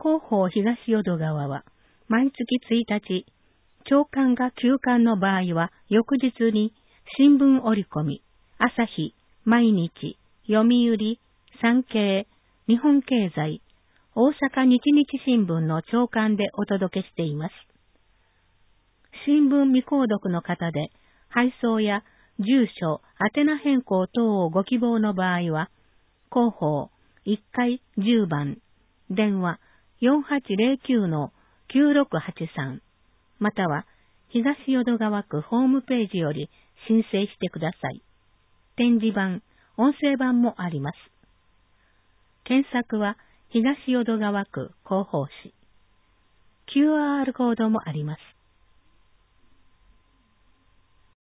広報東淀川は、毎月1日、朝刊が休刊の場合は、翌日に新聞折り込み、朝日、毎日、読売、産経、日本経済、大阪日日新聞の朝刊でお届けしています。新聞未購読の方で、配送や住所、宛名変更等をご希望の場合は、広報1階10番、電話4809-9683、または東淀川区ホームページより申請してください。展示版、音声版もあります。検索は東淀川区広報誌。QR コードもあります。